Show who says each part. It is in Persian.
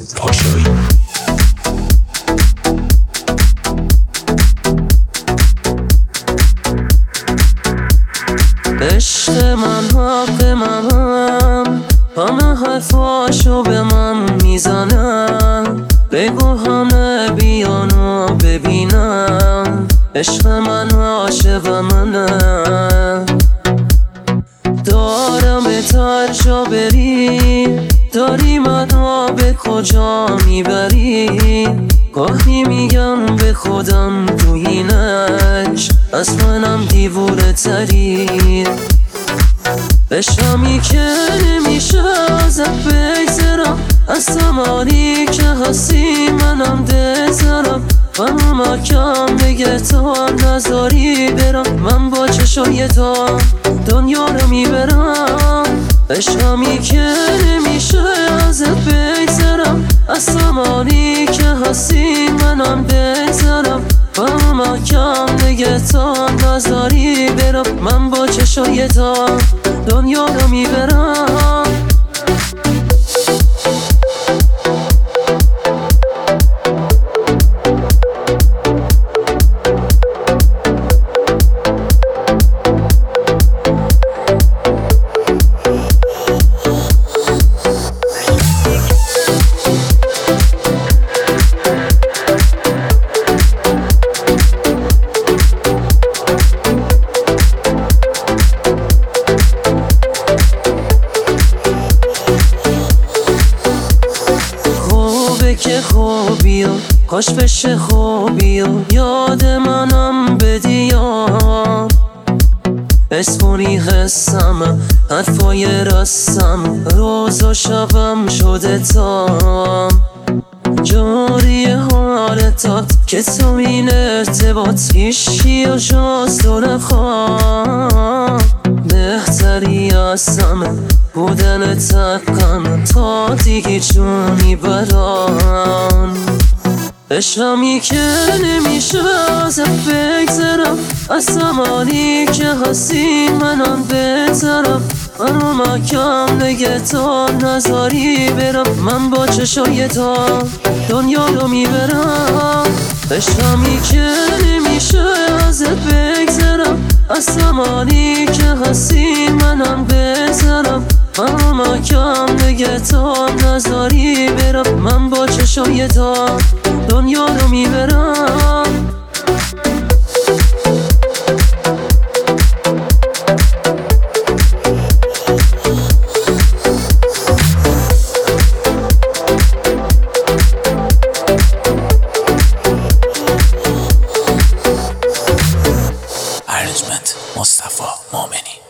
Speaker 1: پاشایی.
Speaker 2: عشق من حق من، همه حرفاشو به من میزنم. بگو همه بیانو ببینم، عشق من عاشق منه. دارم به ترجا بری، داری منو به کجا میبری؟ گاهی میگم به خودم تو اینش از منم دیوونه تری. بشمی که نمیشه ازت بگذرم، از زمانی که هستی منم دلزرم. منو محکم نگه تا نذاری برم، من با چشای تو دنیا رو میبرم. بشمی که نمیشه ازت بگذرم، از زمانی که هستی منم دلزرم. منو محکم نگه تا نذاری برم، من با چشای تو دنیا رو میبرم. که خوبی و کاش بشه خوبی و یاد منم بدی یا اسفونی حسم حرفای رسم، روز و شبم شده تام. جوری حالتات که تو این ارتباط هیچی و جاست و نخواه. بهتری هستم بودن تکن تا دیگه جونی بران. عشقمی که نمیشه ازت بگذرم، از زمانی که هستی منم بهترم. منو محکم نگه تا نذاری برم، من با چشای تو دنیا رو میبرم. عشقمی که نمیشه ازت بگذرم، از زمانی که هستی منم بهترم. منو محکم نگه تا نذاری برم، من با چشای تو دنیا رو میبرم.
Speaker 1: ارنجمنت مصطفی مومنی.